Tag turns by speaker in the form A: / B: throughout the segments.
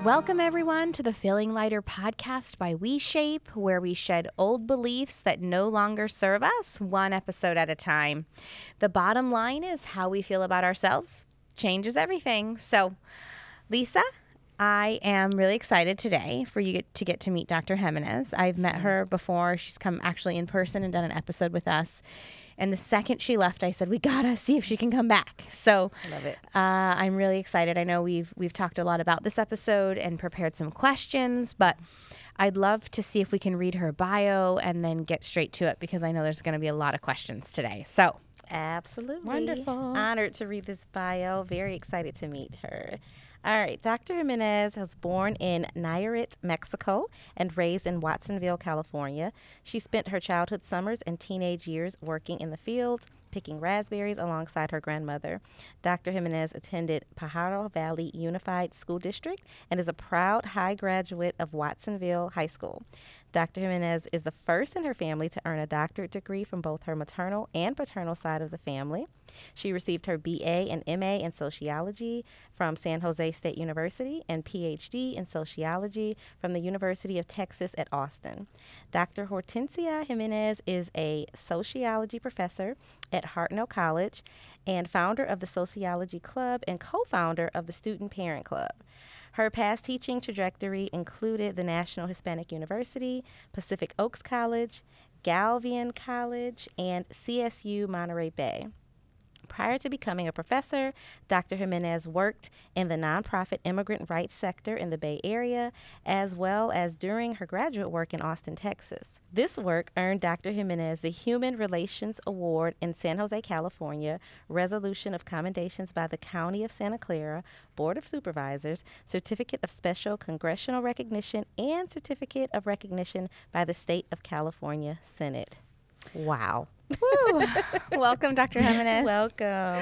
A: Welcome, everyone, to the Feeling Lighter podcast by WeShape, where we shed old beliefs that no longer serve us, one episode at a time. The bottom line is how we feel about ourselves changes everything. So, Lisa, I am really excited today for you to get to meet Dr. Jimenez. I've met her before. She's come actually in person and done an episode with us. And the second she left, I said, we gotta see if she can come back. So
B: I love it.
A: I'm really excited. I know we've talked a lot about this episode and prepared some questions, but I'd love to see if we can read her bio and then get straight to it, because I know there's going to be a lot of questions today. So
B: Absolutely.
A: Wonderful.
B: Honored to read this bio. Very excited to meet her. All right. Dr. Jimenez was born in Nayarit, Mexico, and raised in Watsonville, California. She spent her childhood summers and teenage years working in the fields, picking raspberries alongside her grandmother. Dr. Jimenez attended Pajaro Valley Unified School District and is a proud high graduate of Watsonville High School. Dr. Jimenez is the first in her family to earn a doctorate degree from both her maternal and paternal side of the family. She received her BA and MA in sociology from San Jose State University and PhD in sociology from the University of Texas at Austin. Dr. Hortensia Jimenez is a sociology professor at Hartnell College and founder of the Sociology Club and co-founder of the Student Parent Club. Her past teaching trajectory included the National Hispanic University, Pacific Oaks College, Galvian College, and CSU Monterey Bay. Prior to becoming a professor, Dr. Jimenez worked in the nonprofit immigrant rights sector in the Bay Area, as well as during her graduate work in Austin, Texas. This work earned Dr. Jimenez the Human Relations Award in San Jose, California, Resolution of Commendations by the County of Santa Clara, Board of Supervisors, Certificate of Special Congressional Recognition, and Certificate of Recognition by the State of California Senate. Wow.
A: welcome, Dr. Jimenez.
B: Welcome.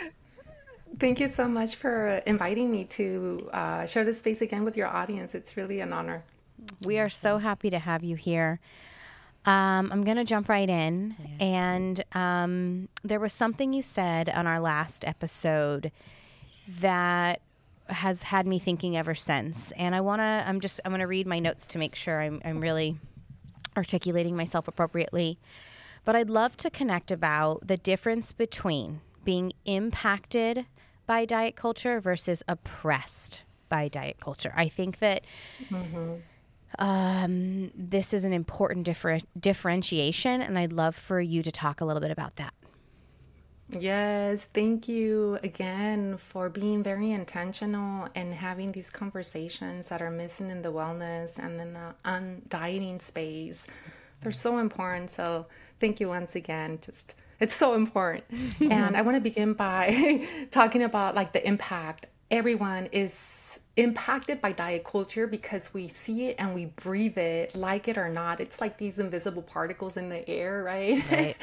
C: Thank you so much for inviting me to share this space again with your audience. It's really an honor.
A: We are so happy to have you here. I'm going to jump right in. And there was something you said on our last episode that has had me thinking ever since. And I'm going to read my notes to make sure I'm really articulating myself appropriately. But I'd love to connect about the difference between being impacted by diet culture versus oppressed by diet culture. I think that this is an important differentiation, and I'd love for you to talk a little bit about that.
C: Yes, thank you again for being very intentional and having these conversations that are missing in the wellness and in the dieting space. They're so important. So thank you once again. It's so important. And I want to begin by talking about like the impact. Everyone is impacted by diet culture because we see it and we breathe it, like it or not. It's like these invisible particles in the air, right?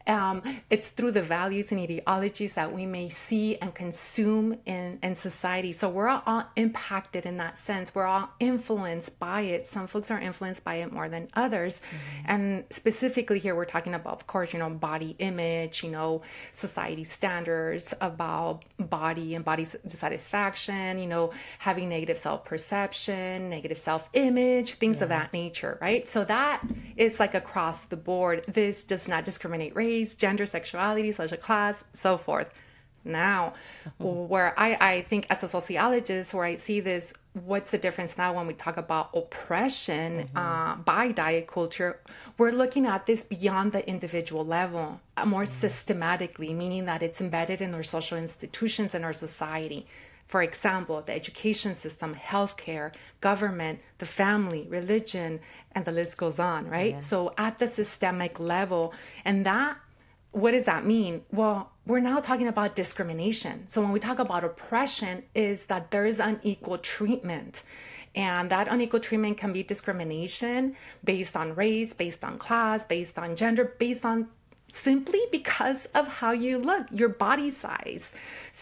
C: It's through the values and ideologies that we may see and consume in society. So we're all impacted in that sense. We're all influenced by it. Some folks are influenced by it more than others. And specifically here, we're talking about, of course, body image, society standards about body and body dissatisfaction, having negative self-perception, negative self-image, things of that nature, right? So that is like across the board. This does not discriminate race, gender, sexuality, social class, so forth. Now, where I think as a sociologist, where I see this, what's the difference now when we talk about oppression by diet culture? We're looking at this beyond the individual level, more systematically, meaning that it's embedded in our social institutions and our society. For example, the education system, healthcare, government, the family, religion, and the list goes on, right? Yeah. So at the systemic level, and that, what does that mean? Well, we're now talking about discrimination. So when we talk about oppression, is that there is unequal treatment. And that unequal treatment can be discrimination based on race, based on class, based on gender, based on simply because of how you look, your body size.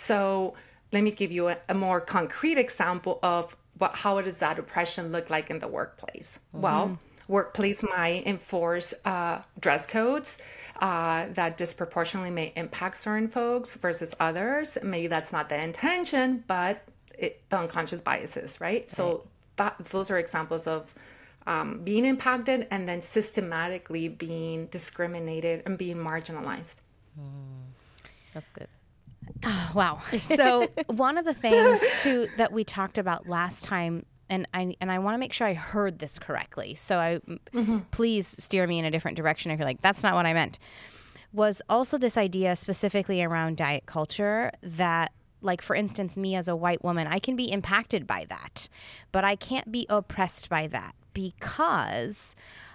C: So let me give you a more concrete example of how does that oppression look like in the workplace? Well, workplace might enforce dress codes that disproportionately may impact certain folks versus others. Maybe that's not the intention, but the unconscious biases, right? So those are examples of being impacted and then systematically being discriminated and being marginalized.
B: That's good.
A: Oh, wow. So one of the things too that we talked about last time, and I want to make sure I heard this correctly. So please steer me in a different direction if you're like, that's not what I meant. Was also this idea specifically around diet culture that, like, for instance, me as a white woman, I can be impacted by that, but I can't be oppressed by that because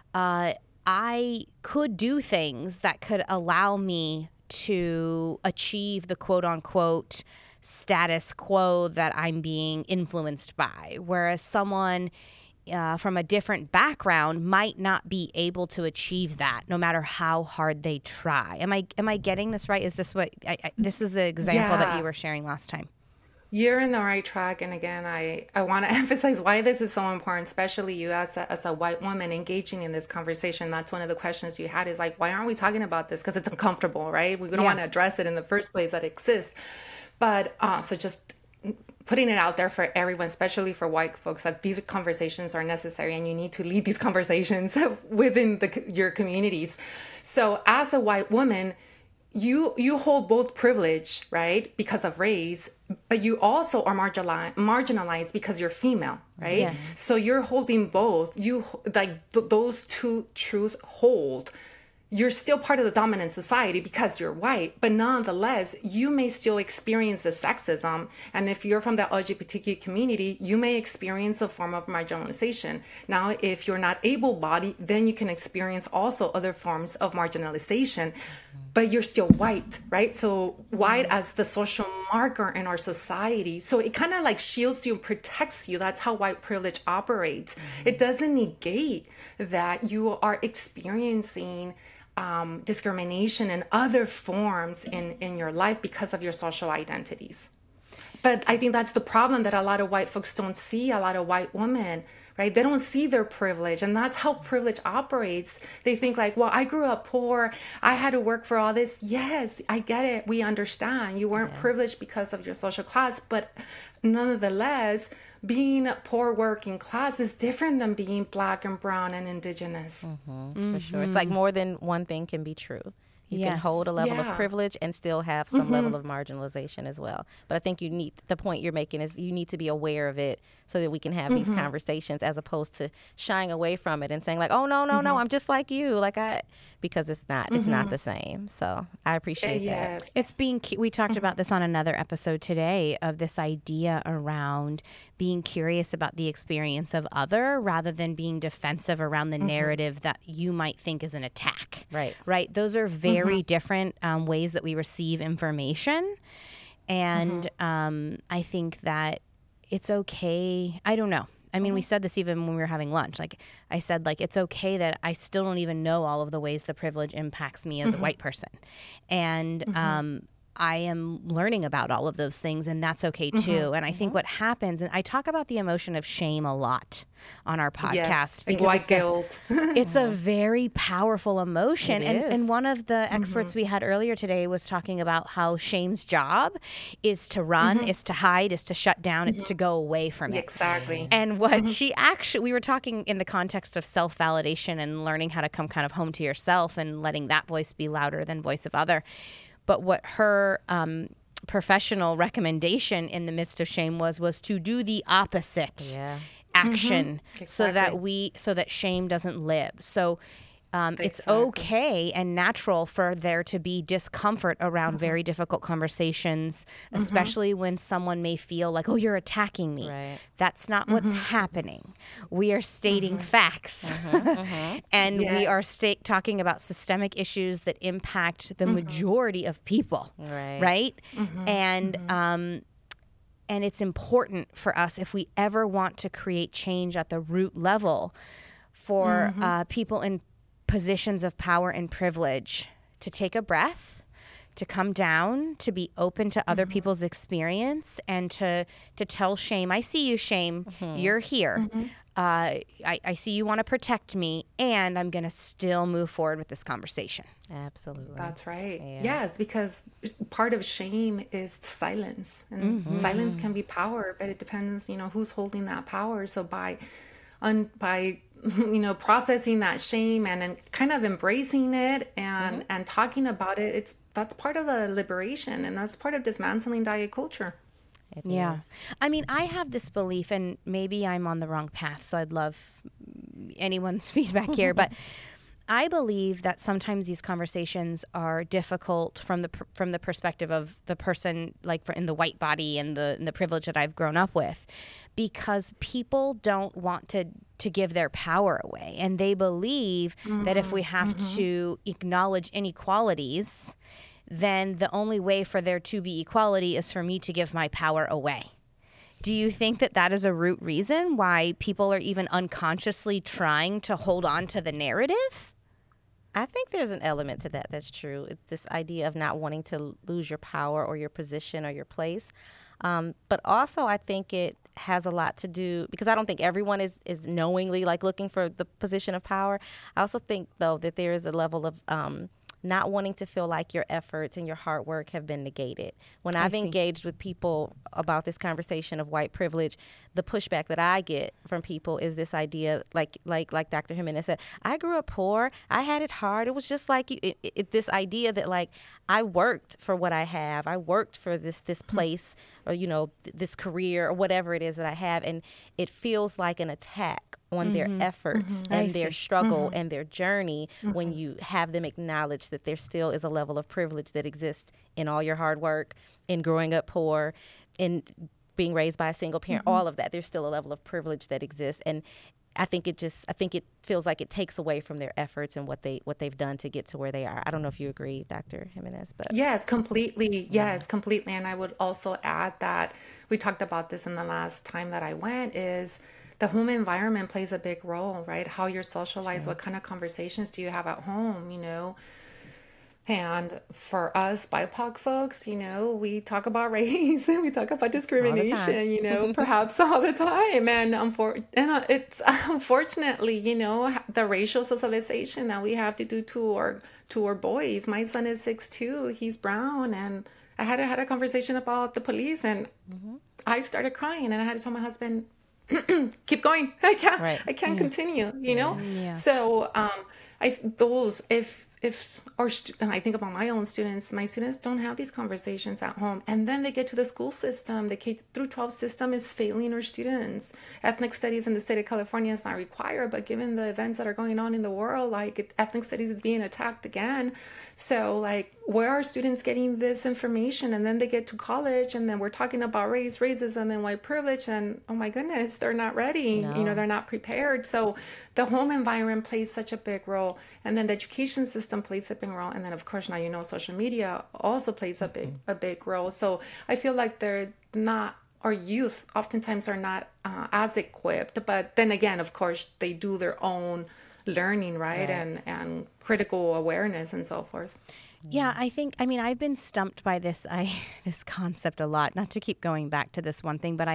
A: I could do things that could allow me to achieve the quote unquote status quo that I'm being influenced by. Whereas someone from a different background might not be able to achieve that no matter how hard they try. Am I getting this right? Is this what this is the example that you were sharing last time?
C: You're in the right track. And again, I want to emphasize why this is so important, especially you as a white woman engaging in this conversation. That's one of the questions you had is like, why aren't we talking about this? Because it's uncomfortable, right? We don't want to address it in the first place that exists. But so just putting it out there for everyone, especially for white folks, that these conversations are necessary and you need to lead these conversations within your communities. So as a white woman, you hold both privilege, right, because of race, but you also are marginalized because you're female, right?
A: Yes.
C: So you're holding both. You like those two truths hold. You're still part of the dominant society because you're white, but nonetheless, you may still experience the sexism. And if you're from the LGBTQ community, you may experience a form of marginalization. Now, if you're not able-bodied, then you can experience also other forms of marginalization, but you're still white, right? So white as the social marker in our society. So it kind of like shields you and protects you. That's how white privilege operates. It doesn't negate that you are experiencing discrimination and other forms in your life because of your social identities. But I think that's the problem that a lot of white folks don't see, a lot of white women, right? They don't see their privilege. And that's how privilege operates. They think like, well, I grew up poor. I had to work for all this. Yes, I get it. We understand. You weren't privileged because of your social class. But nonetheless, being poor working class is different than being Black and brown and indigenous.
B: For sure. It's like more than one thing can be true. You can hold a level of privilege and still have some level of marginalization as well. But I think the point you're making is you need to be aware of it so that we can have these conversations as opposed to shying away from it and saying like, oh, no, I'm just like you. Because it's not the same. So I appreciate that.
A: It's we talked about this on another episode today of this idea around being curious about the experience of other rather than being defensive around the narrative that you might think is an attack. Right. Those are very different ways that we receive information. And I think that it's okay. I don't know. I mean, we said this even when we were having lunch. Like I said, like, it's okay that I still don't even know all of the ways the privilege impacts me as a white person. And I am learning about all of those things, and that's okay too. And I think what happens, and I talk about the emotion of shame a lot on our podcast.
C: Because white guilt.
A: It's a very powerful emotion. And one of the experts we had earlier today was talking about how shame's job is to run, is to hide, is to shut down, it's to go away from it.
C: Exactly.
A: And what we were talking in the context of self-validation and learning how to come kind of home to yourself and letting that voice be louder than voice of other. But what her professional recommendation in the midst of shame was to do the opposite action so that shame doesn't live. So it's okay and natural for there to be discomfort around very difficult conversations, especially when someone may feel like, oh, you're attacking me.
B: Right.
A: That's not what's happening. We are stating facts. And we are talking about systemic issues that impact the majority of people. Right? And it's important for us, if we ever want to create change at the root level, for people in positions of power and privilege to take a breath, to come down, to be open to other people's experience, and to tell shame, I see you, shame, you're here. I see you want to protect me, and I'm going to still move forward with this conversation.
B: Absolutely.
C: That's right.
B: Yeah.
C: Yes, because part of shame is silence, and silence can be power, but it depends, who's holding that power. So by processing that shame and then kind of embracing it and talking about it, that's part of the liberation, and that's part of dismantling diet culture.
B: It
A: Yeah.
B: is.
A: I mean, I have this belief, and maybe I'm on the wrong path, so I'd love anyone's feedback here, but I believe that sometimes these conversations are difficult from the perspective of the person, like in the white body and the privilege that I've grown up with, because people don't want to give their power away, and they believe that if we have to acknowledge inequalities, then the only way for there to be equality is for me to give my power away. Do you think that is a root reason why people are even unconsciously trying to hold on to the narrative?
B: I think there's an element to that that's true. It's this idea of not wanting to lose your power or your position or your place. But also I think it has a lot to do, because I don't think everyone is knowingly like looking for the position of power. I also think, though, that there is a level of not wanting to feel like your efforts and your hard work have been negated. When I've engaged with people about this conversation of white privilege, the pushback that I get from people is this idea, like Dr. Jimenez said, I grew up poor, I had it hard. It was just like you. This idea that like I worked for what I have, I worked for this place, or this career or whatever it is that I have, and it feels like an attack on their efforts and their struggle and their journey when you have them acknowledge that there still is a level of privilege that exists in all your hard work, in growing up poor, in being raised by a single parent, all of that. There's still a level of privilege that exists. And I think it feels like it takes away from their efforts and what they've done to get to where they are. I don't know if you agree, Dr. Jimenez, but
C: Yes, completely. Yes, completely. And I would also add that we talked about this in the last time that I went, is the home environment plays a big role, right? How you're socialized, what kind of conversations do you have at home, And for us BIPOC folks, we talk about race and we talk about discrimination, perhaps all the time. And it's unfortunately, the racial socialization that we have to do to our boys. My son is 6'2", he's brown, and I had a conversation about the police, and I started crying, and I had to tell my husband, keep going. I can't continue,
A: Yeah.
C: So, and I think about my own students, my students don't have these conversations at home. And then they get to the school system. The K through 12 system is failing our students. Ethnic studies in the state of California is not required, but given the events that are going on in the world, ethnic studies is being attacked again. So where are students getting this information? And then they get to college, and then we're talking about race, racism, and white privilege. And oh my goodness, they're not ready.
B: No.
C: They're not prepared. So the home environment plays such a big role. And then the education system plays a big role. And then, of course, now social media also plays a big role. So I feel like our youth oftentimes are not as equipped. But then again, of course, they do their own learning, right? And critical awareness and so forth.
A: Yeah, I've been stumped by this concept a lot. Not to keep going back to this one thing, but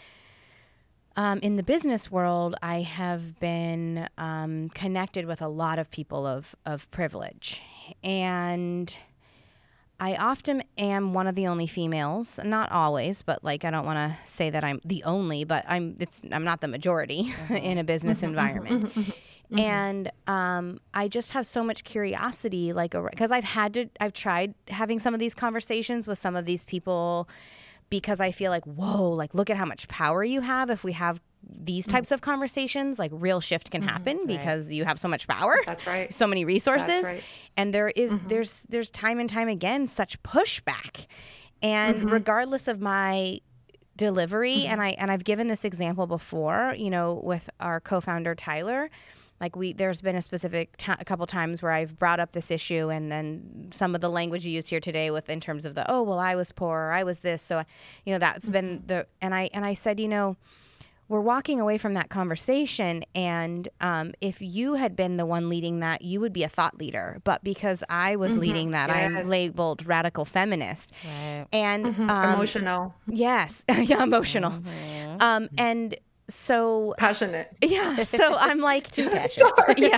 A: in the business world, I have been connected with a lot of people of privilege, and I often am one of the only females. Not always, but I don't want to say that I'm the only, but I'm not the majority in a business environment. And I just have so much curiosity, because I've tried having some of these conversations with some of these people, because I feel like, whoa, look at how much power you have. If we have these types of conversations, real shift can happen because you have so much power.
C: That's right.
A: So many resources.
C: That's right.
A: And there's time and time again such pushback. And regardless of my delivery, and I've given this example before, with our co-founder Tyler. There's been a couple times where I've brought up this issue, and then some of the language you used here today in terms of I was poor, or I was this. So, that's been and I said, we're walking away from that conversation, and if you had been the one leading that, you would be a thought leader. But because I was leading that, I'm
C: Yes.
A: labeled radical feminist.
B: Right.
A: And
C: Emotional,
A: yes, yeah, emotional. And so
C: passionate.
A: yeah, so I'm like,
C: Sorry.
A: yeah,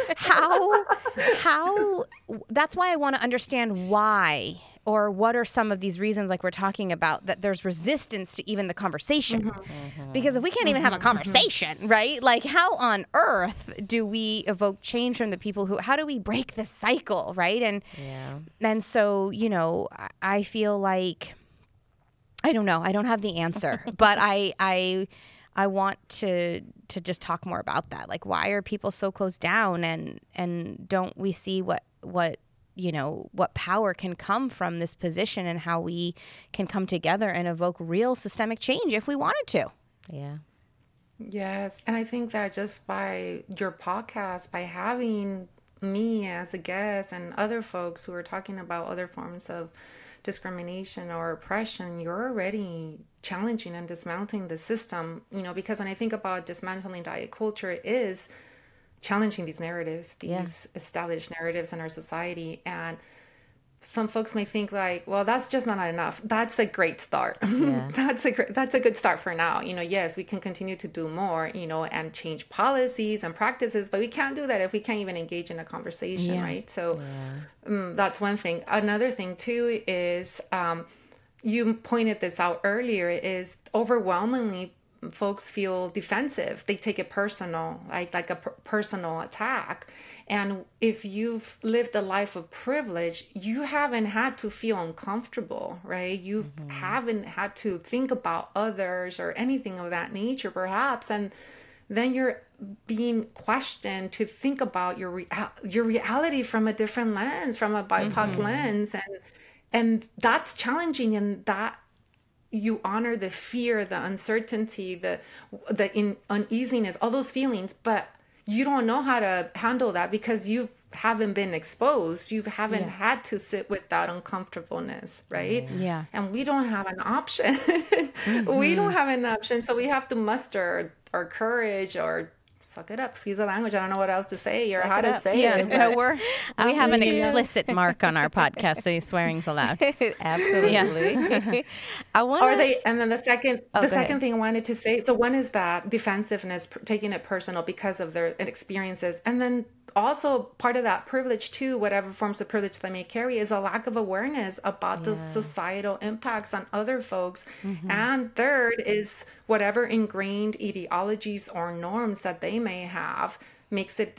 A: how? That's why I want to understand why, or what are some of these reasons, like we're talking about, that there's resistance to even the conversation. Because if we can't even have a conversation, right? Like, how on earth do we evoke change from the people who? How do we break the cycle, right? And so, you know, I feel like, I don't know, I don't have the answer, but I want to just talk more about that. Like, why are people so closed down, and don't we see what you know, what power can come from this position, and how we can come together and evoke real systemic change if we wanted to.
B: Yeah.
C: Yes. And I think that just by your podcast, by having me as a guest and other folks who are talking about other forms of discrimination or oppression, you're already challenging and dismantling the system, you know, because when I think about dismantling diet culture, it is challenging these narratives, these established narratives in our society. And some folks may think like, well, that's just not enough. That's a great start.
B: Yeah.
C: That's a good start for now. You know, yes, we can continue to do more, you know, and change policies and practices, but we can't do that if we can't even engage in a conversation, right? So that's one thing. Another thing too is, you pointed this out earlier, is overwhelmingly folks feel defensive. They take it personal, like a personal attack. And if you've lived a life of privilege, you haven't had to feel uncomfortable, right? You haven't had to think about others or anything of that nature, perhaps. And then you're being questioned to think about your reality from a different lens, from a BIPOC lens. And that's challenging, and that you honor the fear, the uncertainty, the uneasiness, all those feelings, but you don't know how to handle that because you haven't been exposed. You haven't had to sit with that uncomfortableness, right?
A: Yeah.
C: And we don't have an option. We don't have an option. So we have to muster our courage, or suck it up. Excuse the language. I don't know what else to say or how to say it.
A: No, we have an explicit mark on our podcast, so swearing's allowed.
B: Absolutely. I want to.
C: And then the second thing I wanted to say. So one is that defensiveness, taking it personal because of their experiences, and then also part of that privilege too, whatever forms of privilege they may carry, is a lack of awareness about the societal impacts on other folks. And third is whatever ingrained ideologies or norms that they may have makes it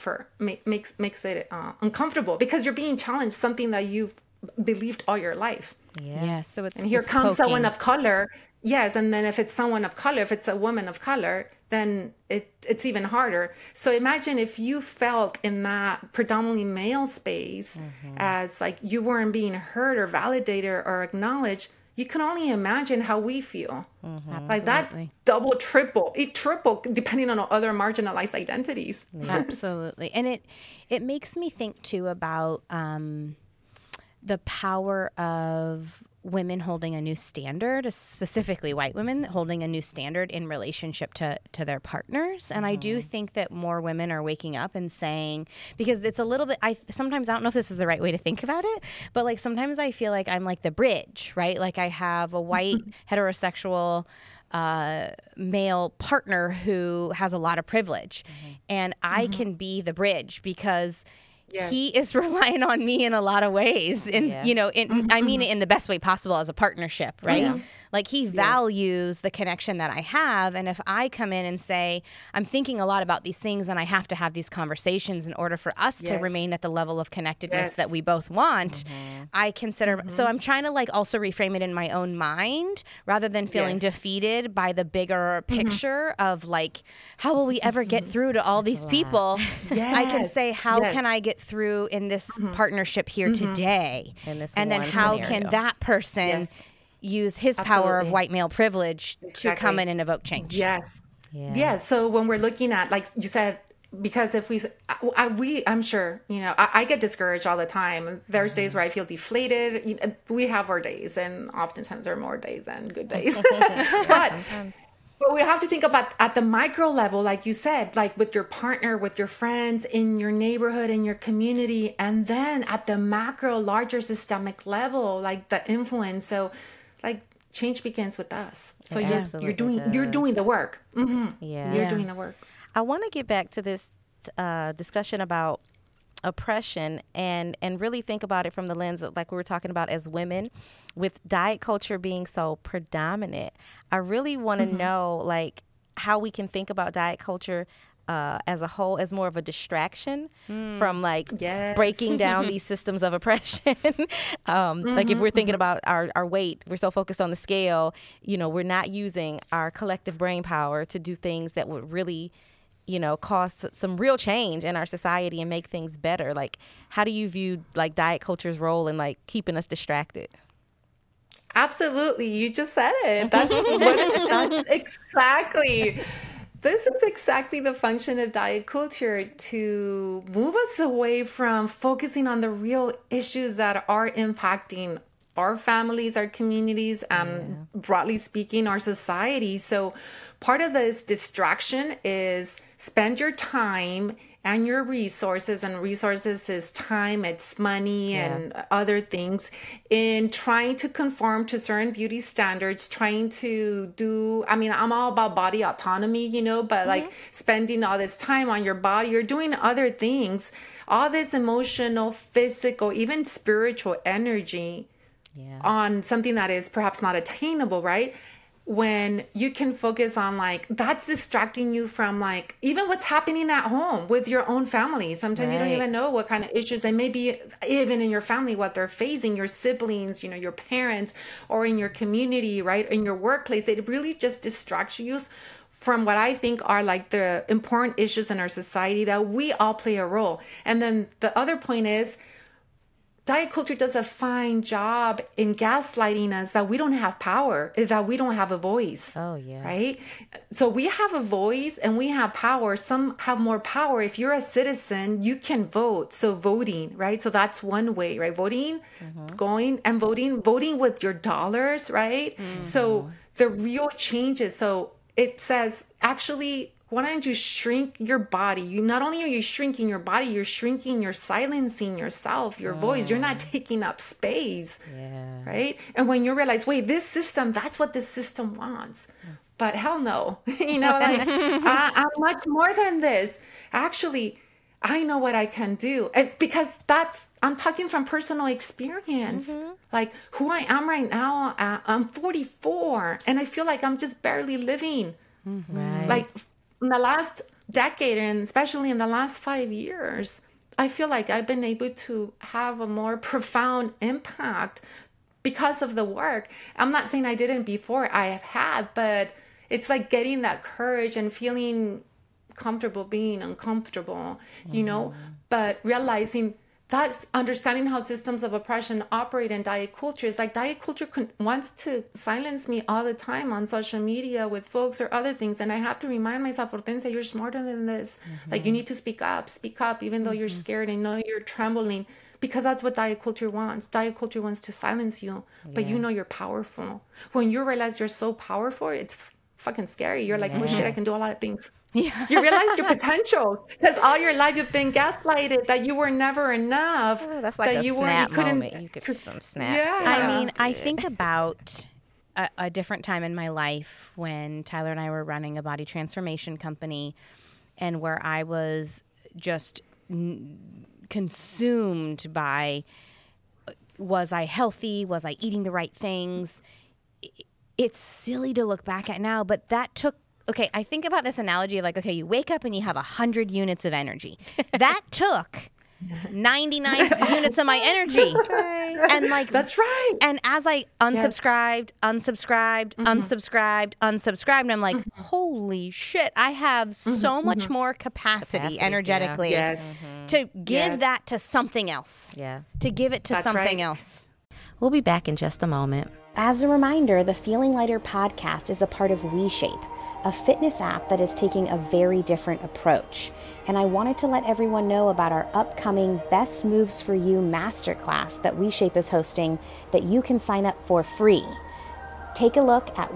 C: makes it uncomfortable, because you're being challenged, something that you've believed all your life.
A: Yeah. So it's,
C: and here
A: it's
C: comes
A: poking.
C: someone of color. Yes. And then if it's someone of color, if it's a woman of color, then it's even harder. So imagine if you felt in that predominantly male space as like you weren't being heard or validated or acknowledged. You can only imagine how we feel. Like that double, triple depending on other marginalized identities.
A: Absolutely. And it makes me think too about the power of women holding a new standard, specifically white women holding a new standard in relationship to their partners. And I do think that more women are waking up and saying, because it's a little bit, sometimes I don't know if this is the right way to think about it, but like sometimes I feel like I'm like the bridge, right? Like I have a white heterosexual male partner who has a lot of privilege, and I can be the bridge because he is relying on me in a lot of ways. And, you know, I mean it in the best way possible as a partnership, right? Like he values the connection that I have. And if I come in and say, I'm thinking a lot about these things and I have to have these conversations in order for us to remain at the level of connectedness that we both want, I consider, so I'm trying to like also reframe it in my own mind rather than feeling defeated by the bigger picture of like, how will we ever get through to all these people? I can say, how can I get through in this partnership here today? And then how can that person use his power of white male privilege to come in and evoke change?
C: Yes. So when we're looking at, like you said, because if I'm sure, you know, I get discouraged all the time. There's days where I feel deflated. We have our days, and oftentimes there are more days than good days. But But we have to think about at the micro level, like you said, like with your partner, with your friends, in your neighborhood, in your community, and then at the macro, larger systemic level, like the influence. So, like change begins with us. So you're doing the work.
B: Yeah,
C: You're doing the work.
B: I want to get back to this discussion about oppression and really think about it from the lens of, like we were talking about as women, with diet culture being so predominant. I really want to know like how we can think about diet culture as a whole as more of a distraction from like breaking down these systems of oppression. Like if we're thinking about our weight, we're so focused on the scale, you know, we're not using our collective brain power to do things that would really, you know, cause some real change in our society and make things better. Like, how do you view like diet culture's role in like keeping us distracted?
C: Absolutely. You just said it. That's exactly. This is exactly the function of diet culture, to move us away from focusing on the real issues that are impacting our families, our communities, and broadly speaking, our society. So part of this distraction is spend your time and your resources, and resources is time, it's money and other things, in trying to conform to certain beauty standards, trying to do, I mean, I'm all about body autonomy, you know, but like spending all this time on your body, you're doing other things, all this emotional, physical, even spiritual energy on something that is perhaps not attainable, right? When you can focus on like, that's distracting you from like even what's happening at home with your own family. Sometimes you don't even know what kind of issues they may be, even in your family, what they're facing, your siblings, you know, your parents, or in your community, right? In your workplace. It really just distracts you from what I think are like the important issues in our society that we all play a role. And then the other point is, diet culture does a fine job in gaslighting us that we don't have power, that we don't have a voice.
B: Oh, yeah.
C: Right? So we have a voice and we have power. Some have more power. If you're a citizen, you can vote. So voting, right? So that's one way, right? Voting, going and voting with your dollars, right? So the real changes. So it says, actually, why don't you shrink your body? You not only are you shrinking your body, you're shrinking, you're silencing yourself, your voice. You're not taking up space, right? And when you realize, wait, this system, that's what this system wants. But hell no, you know, like I'm much more than this. Actually, I know what I can do, and because I'm talking from personal experience. Like who I am right now, I'm 44, and I feel like I'm just barely living. Like in the last decade, and especially in the last 5 years, I feel like I've been able to have a more profound impact because of the work. I'm not saying I didn't before, I have had, but it's like getting that courage and feeling comfortable being uncomfortable, you know, but realizing that's understanding how systems of oppression operate in diet culture. Is like diet culture wants to silence me all the time on social media with folks or other things. And I have to remind myself, Hortensia, you're smarter than this. Like you need to speak up, even though you're scared and know you're trembling, because that's what diet culture wants. Diet culture wants to silence you, but you know you're powerful. When you realize you're so powerful, it's fucking scary. You're like, oh shit, I can do a lot of things. You realize your potential, because all your life you've been gaslighted that you were never enough.
B: That's like
C: that
B: a snap moment. You could do some snaps.
A: I mean, I think about a different time in my life when Tyler and I were running a body transformation company, and where I was just consumed by, was I healthy? Was I eating the right things? It's silly to look back at now, but that took, okay, I think about this analogy of like, okay, you wake up and you have 100 units of energy. That took 99 units of my energy. And like,
C: that's right.
A: And as I unsubscribed, unsubscribed, and I'm like, holy shit, I have so much more capacity energetically to give that to something else. To give it to something else.
B: We'll be back in just a moment.
D: As a reminder, the Feeling Lighter podcast is a part of WeShape, a fitness app that is taking a very different approach. And I wanted to let everyone know about our upcoming Best Moves for You masterclass that WeShape is hosting that you can sign up for free. Take a look at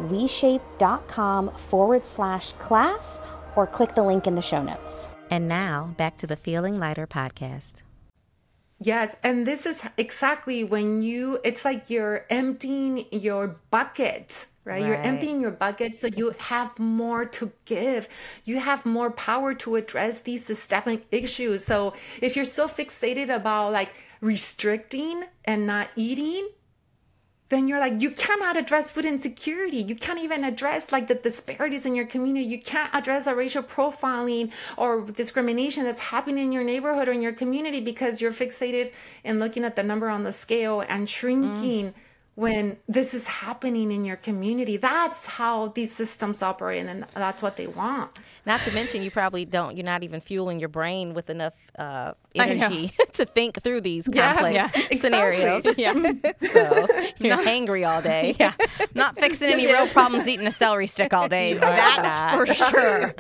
D: WeShape.com/class or click the link in the show notes.
B: And now back to the Feeling Lighter podcast.
C: Yes, and this is exactly when it's like you're emptying your bucket, right? You're emptying your bucket so you have more to give. You have more power to address these systemic issues. So if you're so fixated about like restricting and not eating, then you're like, you cannot address food insecurity. You can't even address like the disparities in your community. You can't address the racial profiling or discrimination that's happening in your neighborhood or in your community because you're fixated in looking at the number on the scale and shrinking when this is happening in your community. That's how these systems operate, and that's what they want.
B: Not to mention, you're not even fueling your brain with enough energy to think through these complex scenarios. Yeah. So you're hangry all day.
A: Yeah. Not fixing any real problems eating a celery stick all day. That's for sure.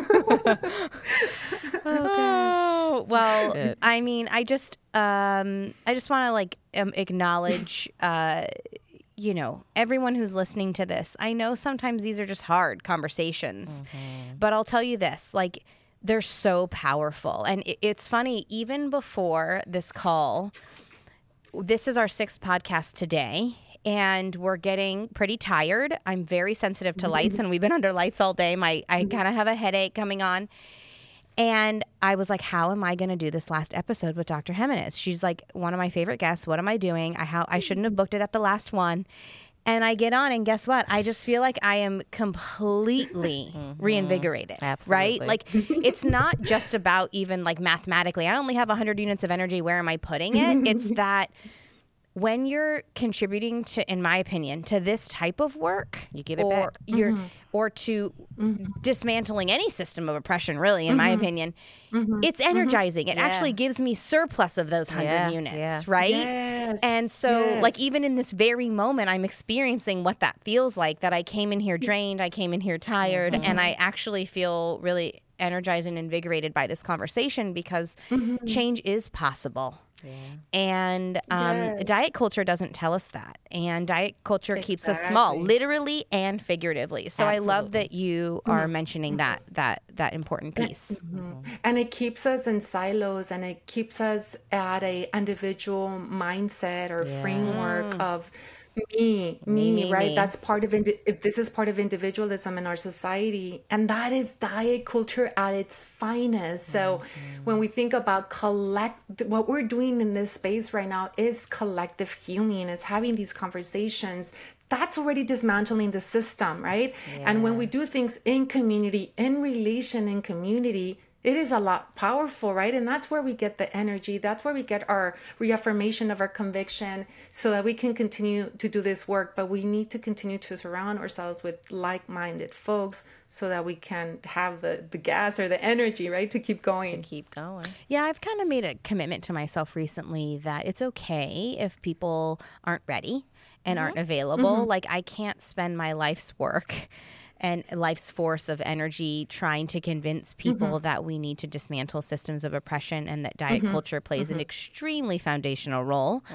A: Oh, well, good. I mean, I just want to acknowledge, everyone who's listening to this. I know sometimes these are just hard conversations, but I'll tell you this, they're so powerful. And it's funny, even before this call, this is our 6th podcast today, and we're getting pretty tired. I'm very sensitive to lights, and we've been under lights all day. I kind of have a headache coming on. And I was like, how am I going to do this last episode with Dr. Jimenez? She's like one of my favorite guests. What am I doing? I shouldn't have booked it at the last one. And I get on, and guess what? I just feel like I am completely reinvigorated.
B: Absolutely.
A: Right? It's not just about even mathematically. I only have 100 units of energy. Where am I putting it? It's that when you're contributing to, in my opinion, to this type of work,
B: you get it back.
A: Or to dismantling any system of oppression, really, in my opinion, it's energizing. It actually gives me surplus of those 100 units, right?
C: Yes.
A: And so, even in this very moment, I'm experiencing what that feels like, that I came in here drained, I came in here tired, and I actually feel really energized and invigorated by this conversation because change is possible. Yeah. And diet culture doesn't tell us that. And diet culture keeps us small, literally and figuratively. So I love that you are mentioning that important piece.
C: And it keeps us in silos, and it keeps us at a individual mindset or framework of me, right? That's part of this is part of individualism in our society, and that is diet culture at its finest. So when we think about what we're doing in this space right now is collective healing, is having these conversations. That's already dismantling the system, right? And when we do things in community, in relation, in community, it is a lot powerful, right? And that's where we get the energy. That's where we get our reaffirmation of our conviction so that we can continue to do this work. But we need to continue to surround ourselves with like-minded folks so that we can have the gas or the energy, right? To keep going.
A: Yeah, I've kind of made a commitment to myself recently that it's okay if people aren't ready and aren't available. I can't spend my life's work and life's force of energy trying to convince people that we need to dismantle systems of oppression and that diet culture plays an extremely foundational role.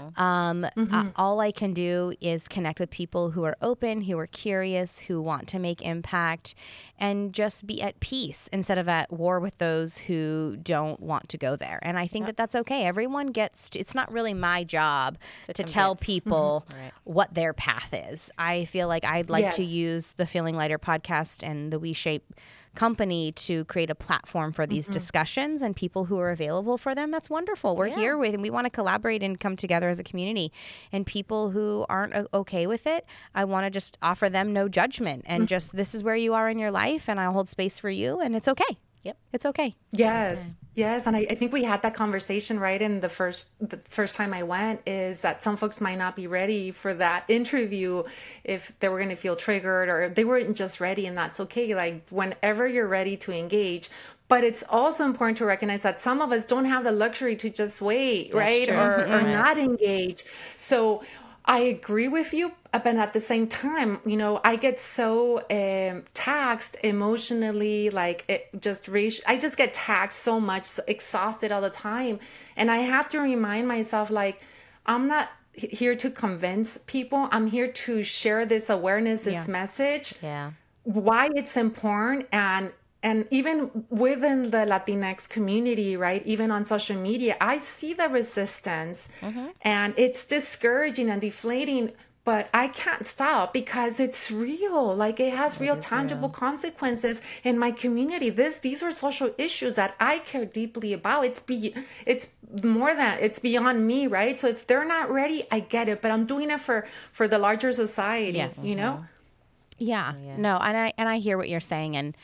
A: All I can do is connect with people who are open, who are curious, who want to make impact, and just be at peace instead of at war with those who don't want to go there. And I think that that's okay. Everyone gets to, it's not really my job to tell people what their path is. I feel like I'd like to use the Feeling Lighter podcast and the WeShape company to create a platform for these discussions, and people who are available for them. That's wonderful. We're here with, and we want to collaborate and come together as a community. And people who aren't okay with it, I want to just offer them no judgment and just, this is where you are in your life, and I'll hold space for you, and it's okay. Yep, it's okay.
C: Yes. Yes, and I think we had that conversation right in the first time I went, is that some folks might not be ready for that interview if they were going to feel triggered, or if they weren't just ready, and that's okay. Whenever you're ready to engage. But it's also important to recognize that some of us don't have the luxury to just wait, right? Or not engage. So I agree with you, but at the same time, I get so taxed emotionally, I just get taxed so much, so exhausted all the time. And I have to remind myself, I'm not here to convince people. I'm here to share this awareness, this message, why it's important. And even within the Latinx community, right, even on social media, I see the resistance, and it's discouraging and deflating, but I can't stop because it's real. Like, it has real tangible consequences in my community. These are social issues that I care deeply about. It's more than, it's beyond me, right? So if they're not ready, I get it, but I'm doing it for the larger society, you know?
A: Yeah. No, and I hear what you're saying, and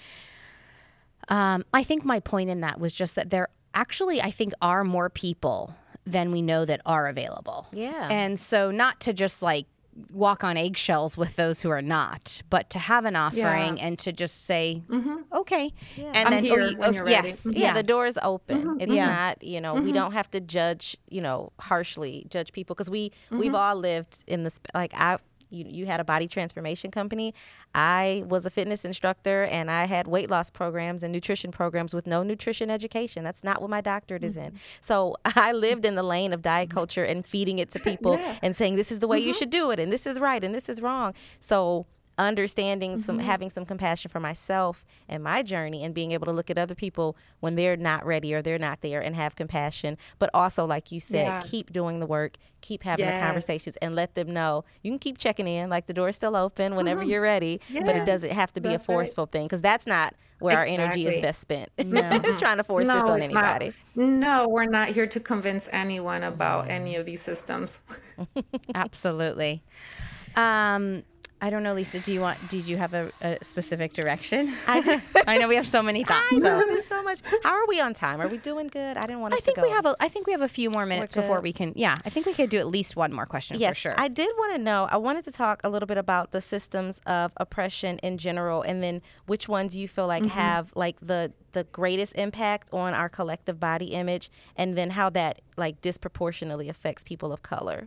A: I think my point in that was just that there actually, I think, are more people than we know that are available.
B: Yeah.
A: And so not to just like walk on eggshells with those who are not, but to have an offering and to just say, okay.
C: And I'm then here when you're ready.
B: Yeah, the door is open. It's not, you know, we don't have to judge, you know, harshly judge people, because we've all lived in this, like, you had a body transformation company. I was a fitness instructor, and I had weight loss programs and nutrition programs with no nutrition education. That's not what my doctorate is in. So I lived in the lane of diet culture and feeding it to people and saying, this is the way you should do it, and this is right, and this is wrong. So understanding having some compassion for myself and my journey, and being able to look at other people when they're not ready or they're not there and have compassion, but also, like you said, keep doing the work, keep having the conversations, and let them know you can keep checking in, like the door is still open whenever you're ready, but it doesn't have to be a forceful thing, because that's not where our energy is best spent. Trying to force this on anybody.
C: No, we're not here to convince anyone about any of these systems.
A: Absolutely. I don't know, Lisa, did you have a specific direction? I know we have so many thoughts.
B: There's so much. How are we on time? Are we doing good? I didn't want us to go.
A: I think we have a few more minutes before we can, I think we could do at least one more question for sure.
B: I did want to know, I wanted to talk a little bit about the systems of oppression in general, and then which ones you feel like have like the greatest impact on our collective body image, and then how that like disproportionately affects people of color.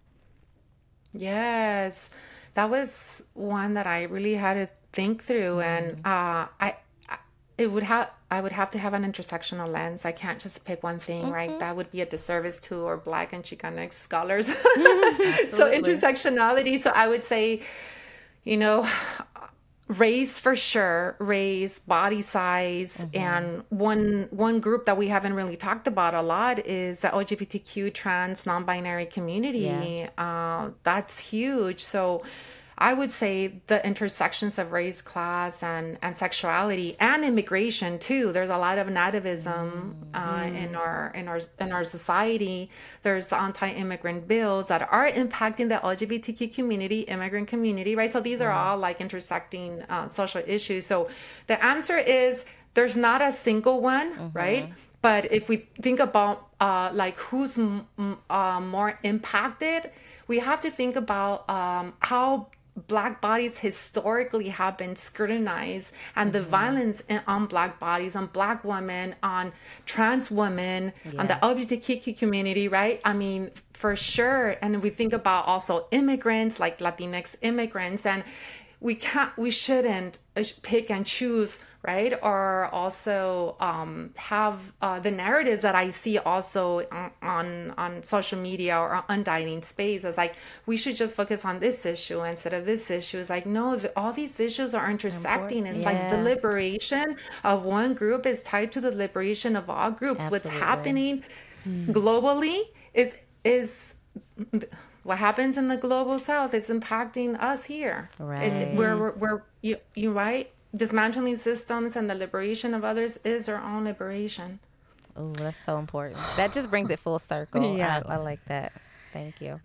C: Yes. That was one that I really had to think through, and I would have to have an intersectional lens. I can't just pick one thing, right? That would be a disservice to our Black and Chicanx scholars. So intersectionality. So I would say, you know, race for sure, race, body size, and one group that we haven't really talked about a lot is the LGBTQ trans non-binary community. That's huge. So I would say the intersections of race, class, and sexuality, and immigration too. There's a lot of nativism in our society. There's anti-immigrant bills that are impacting the LGBTQ community, immigrant community, right? So these are all like intersecting social issues. So the answer is there's not a single one, right? But if we think about like who's more impacted, we have to think about how Black bodies historically have been scrutinized, and the violence on Black bodies, on Black women, on trans women, on the LGBTQ community, right? I mean, for sure. And we think about also immigrants, like Latinx immigrants, and we shouldn't pick and choose, right? Or also have the narratives that I see also on social media or undying space as like, we should just focus on this issue instead of this issue. It's like, no, all these issues are intersecting. It's like the liberation of one group is tied to the liberation of all groups. Absolutely. What's happening globally is what happens in the global South is impacting us here.
B: Right.
C: You're right. Dismantling systems and the liberation of others is our own liberation.
B: Oh, that's so important. That just brings it full circle. I like that. Thank you.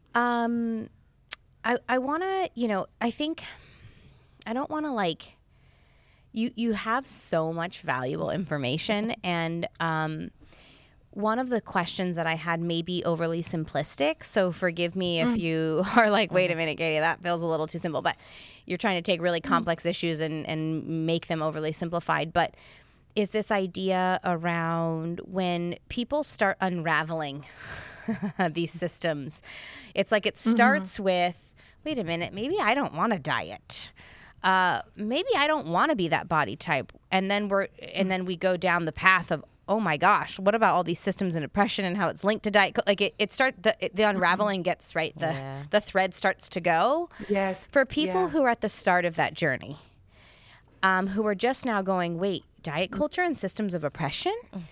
A: I want to, I think, I don't want to like, you have so much valuable information, and one of the questions that I had may be overly simplistic, so forgive me if you are like, wait a minute, Katie, that feels a little too simple, but you're trying to take really complex issues and make them overly simplified. But is this idea around when people start unraveling these systems, it's like it starts with, wait a minute, maybe I don't want to diet. Maybe I don't want to be that body type. And then we go down the path of oh my gosh, what about all these systems and depression and how it's linked to diet? Like the unraveling gets right. The thread starts to go.
C: Yes.
A: For people who are at the start of that journey, who are just now going, wait, diet culture and systems of oppression,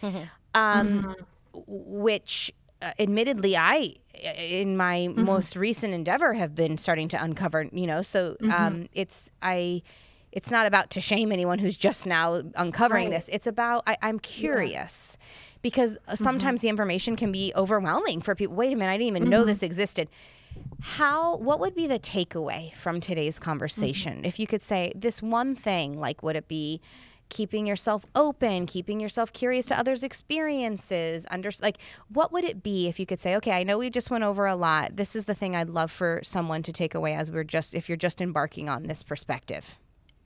A: which admittedly I, in my most recent endeavor, have been starting to uncover, so it's not about to shame anyone who's just now uncovering this. It's about, I'm curious because sometimes the information can be overwhelming for people. Wait a minute, I didn't even know this existed. What would be the takeaway from today's conversation? If you could say this one thing, like, would it be keeping yourself open, keeping yourself curious to others' experiences, what would it be if you could say, okay, I know we just went over a lot. This is the thing I'd love for someone to take away if you're just embarking on this perspective.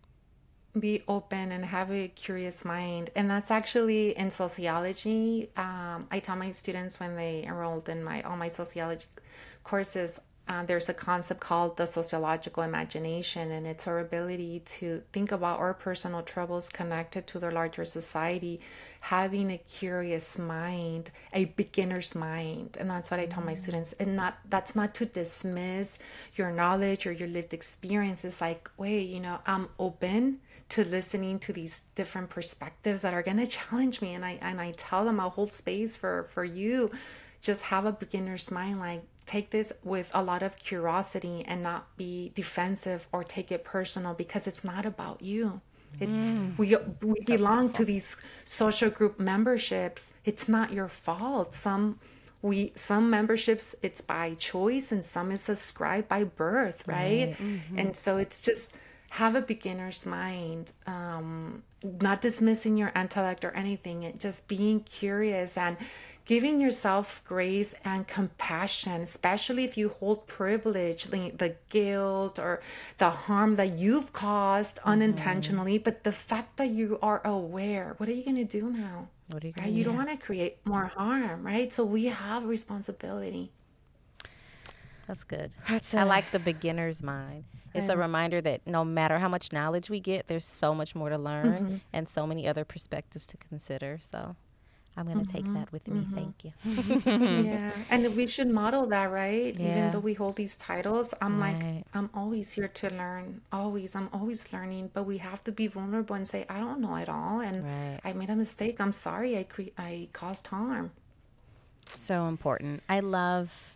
C: Be open and have a curious mind. And that's actually in sociology. I tell my students when they enrolled in all my sociology courses, there's a concept called the sociological imagination, and it's our ability to think about our personal troubles connected to the larger society, having a curious mind, a beginner's mind. And that's what I tell my students. And that's not to dismiss your knowledge or your lived experience. It's like, wait, I'm open to listening to these different perspectives that are going to challenge me. And I tell them, I'll hold space for you. Just have a beginner's mind, like take this with a lot of curiosity and not be defensive or take it personal, because it's not about you. It's we belong to these social group memberships. It's not your fault. Some memberships, it's by choice, and some is ascribed by birth, right? And so it's just have a beginner's mind, not dismissing your intellect or anything, just being curious and giving yourself grace and compassion, especially if you hold privilege, the guilt or the harm that you've caused unintentionally. But the fact that you are aware, what are you going to do now?
B: What are you
C: right?
B: going to do?
C: You don't want to create more harm, right? So we have responsibility.
B: That's good. I like the beginner's mind. It's a reminder that no matter how much knowledge we get, there's so much more to learn and so many other perspectives to consider. So I'm going to take that with me. Thank you.
C: Yeah. And we should model that, right?
B: Yeah.
C: Even though we hold these titles, I'm
B: Right.
C: like, I'm always here to learn. I'm always learning. But we have to be vulnerable and say, I don't know it all. And
B: Right.
C: I made a mistake. I'm sorry. I caused harm.
A: So important. I love,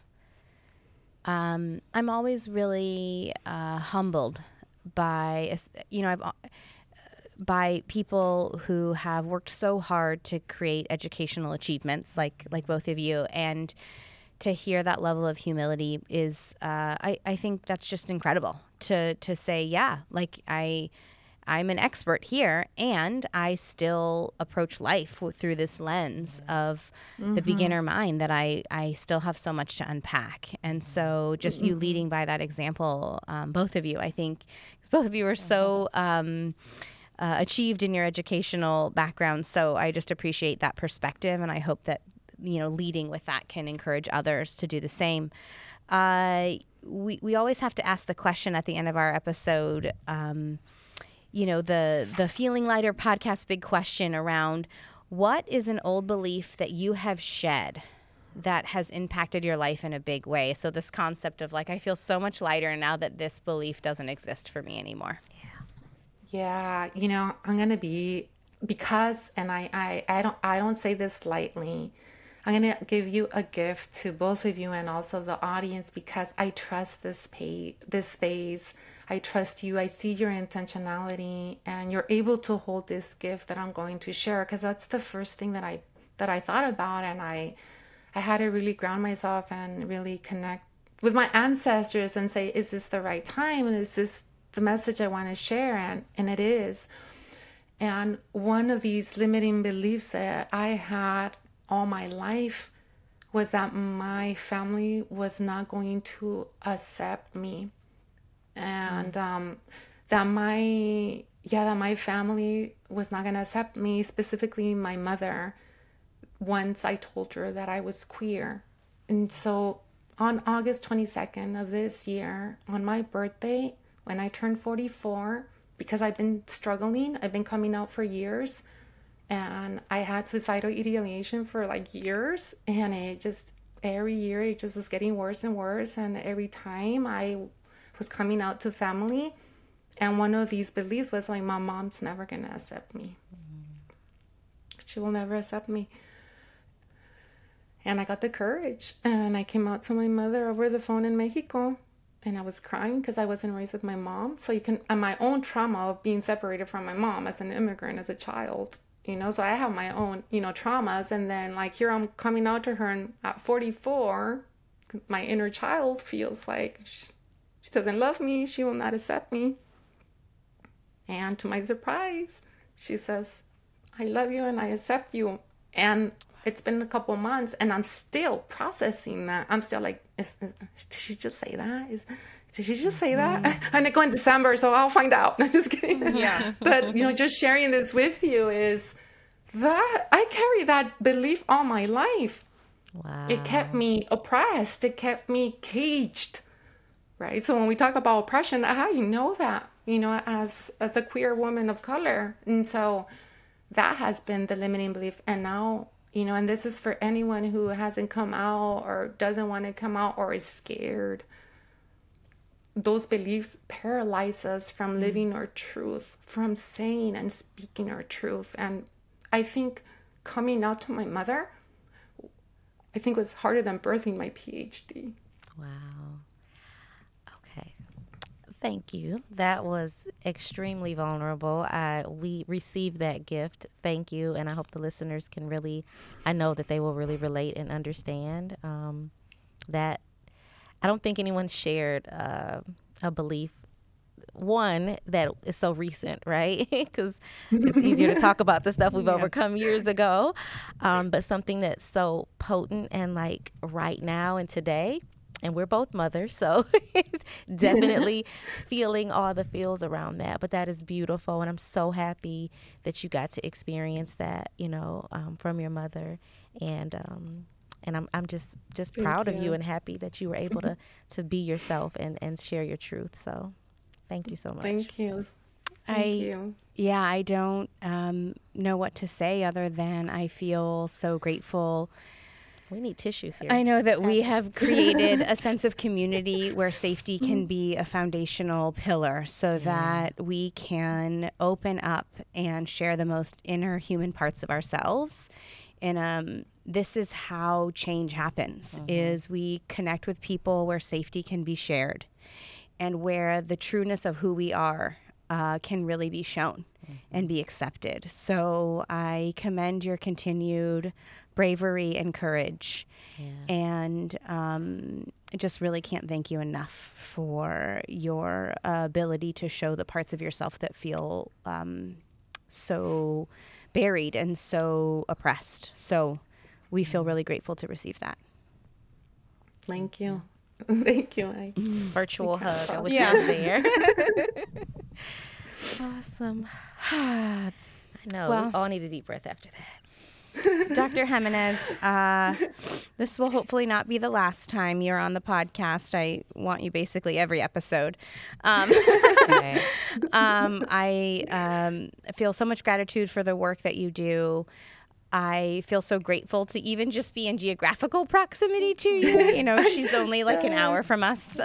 A: I'm always really humbled by, by people who have worked so hard to create educational achievements like both of you, and to hear that level of humility is, I think that's just incredible to say, yeah, like I'm an expert here, and I still approach life through this lens of the beginner mind, that I still have so much to unpack. And so just you leading by that example, both of you, I think both of you are so achieved in your educational background. So I just appreciate that perspective, and I hope that, leading with that can encourage others to do the same. We always have to ask the question at the end of our episode, the Feeling Lighter podcast big question around, what is an old belief that you have shed that has impacted your life in a big way? So this concept of like, I feel so much lighter now that this belief doesn't exist for me anymore.
C: Yeah, I'm gonna be, because, and I don't say this lightly, I'm gonna give you a gift to both of you and also the audience, because I trust this space. I trust you. I see your intentionality, and you're able to hold this gift that I'm going to share, because that's the first thing that I thought about, and I had to really ground myself and really connect with my ancestors and say, is this the right time? And is this the message I want to share? And it is. And one of these limiting beliefs that I had all my life was that my family was not going to accept me, and that my family was not going to accept me, specifically my mother, once I told her that I was queer. And so on August 22nd of this year, on my birthday, when I turned 44, because I've been struggling, I've been coming out for years, And I had suicidal ideation for like years, and it just, every year it just was getting worse and worse. And every time I was coming out to family, and one of these beliefs was like, my mom's never gonna accept me. She will never accept me. And I got the courage, and I came out to my mother over the phone in Mexico, and I was crying because I wasn't raised with my mom. So you can, and my own trauma of being separated from my mom as an immigrant, as a child, you know, so I have my own, you know, traumas. And then like here I'm coming out to her, and at 44, my inner child feels like she doesn't love me. She will not accept me. And to my surprise, she says, I love you and I accept you. And it's been a couple months, and I'm still processing that. I'm still like, did she just say that? Did she just say that? And it go in December, so I'll find out. I'm just kidding.
A: Yeah.
C: But, you know, just sharing this with you is that I carry that belief all my life.
B: Wow.
C: It kept me oppressed. It kept me caged, right? So when we talk about oppression, how do you know that, you know, as a queer woman of color? And so that has been the limiting belief. And now, you know, and this is for anyone who hasn't come out or doesn't want to come out or is scared. Those beliefs paralyze us from living our truth, from saying and speaking our truth. And I think coming out to my mother, I think was harder than birthing my PhD.
B: Wow. Okay. Thank you. That was extremely vulnerable. We received that gift. Thank you. And I hope the listeners can really, I know that they will really relate and understand that. I don't think anyone shared a belief, one, that is so recent, right? Because it's easier to talk about the stuff we've overcome years ago, but something that's so potent and like right now and today. And we're both mothers, so definitely feeling all the feels around that. But that is beautiful, and I'm so happy that you got to experience that, you know, from your mother. And I'm just proud of you and happy that you were able to be yourself and share your truth. So thank you so much.
C: Thank you.
A: Yeah, I don't know what to say other than I feel so grateful.
B: We need tissues here.
A: I know that we have created a sense of community where safety can be a foundational pillar so that we can open up and share the most inner human parts of ourselves. And this is how change happens, is we connect with people where safety can be shared and where the trueness of who we are can really be shown and be accepted. So I commend your continued bravery and courage. And I just really can't thank you enough for your ability to show the parts of yourself that feel so buried and so oppressed. So we feel really grateful to receive that.
C: Thank you. Thank you.
B: Virtual hug. I wish you was there. Awesome. I know.
A: Well,
B: we all need a deep breath after that.
A: Dr. Jimenez, this will hopefully not be the last time you're on the podcast. I want you basically every episode. I feel so much gratitude for the work that you do. I feel so grateful to even just be in geographical proximity to you. You know, she's only like an hour from us.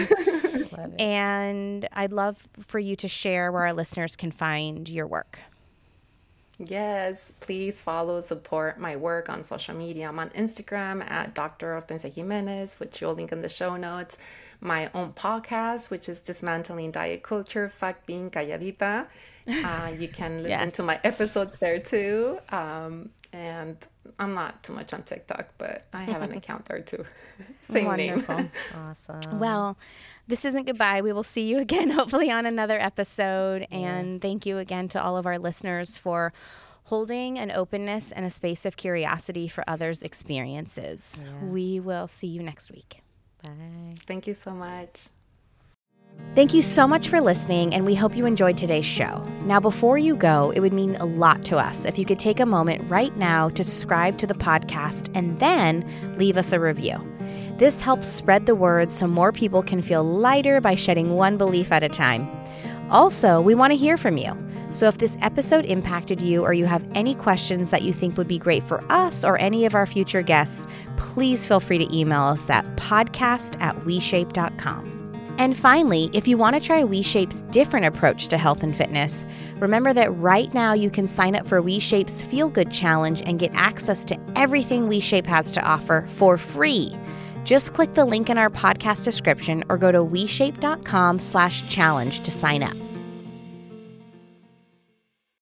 A: And I'd love for you to share where our listeners can find your work.
C: Yes, please follow, support my work on social media. I'm on Instagram at Dr. Hortensia Jimenez, which you'll link in the show notes. My own podcast, which is Dismantling Diet Culture, Fuck Being Calladita. You can listen to my episodes there too. And I'm not too much on TikTok, but I have an account there too. Same
A: Wonderful.
C: name.
B: Awesome.
A: Well, this isn't goodbye. We will see you again, hopefully on another episode. And thank you again to all of our listeners for holding an openness and a space of curiosity for others' experiences. We will see you next week.
B: Bye.
C: Thank you so much.
D: Thank you so much for listening, and we hope you enjoyed today's show. Now, before you go, it would mean a lot to us if you could take a moment right now to subscribe to the podcast and then leave us a review. This helps spread the word so more people can feel lighter by shedding one belief at a time. Also, we want to hear from you.
A: So if this episode impacted you or you have any questions that you think would be great for us or any of our future guests, please feel free to email us at podcast@WeShape.com. And finally, if you want to try WeShape's different approach to health and fitness, remember that right now you can sign up for WeShape's Feel Good Challenge and get access to everything WeShape has to offer for free. Just click the link in our podcast description or go to WeShape.com/challenge to sign up.